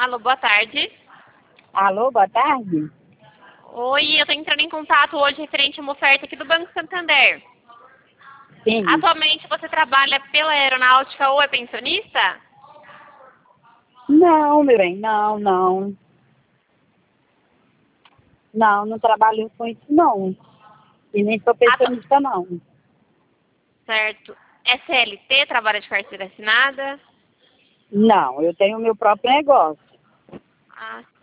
Alô, boa tarde. Alô, boa tarde? Oi, eu tô entrando em contato hoje referente a uma oferta aqui do Banco Santander. Sim. Atualmente você trabalha pela aeronáutica ou é pensionista? Não, meu bem, não. Não trabalho com isso, não. E nem sou pensionista, não. Certo. É CLT, trabalha de carteira assinada? Não, eu tenho o meu próprio negócio. Ah,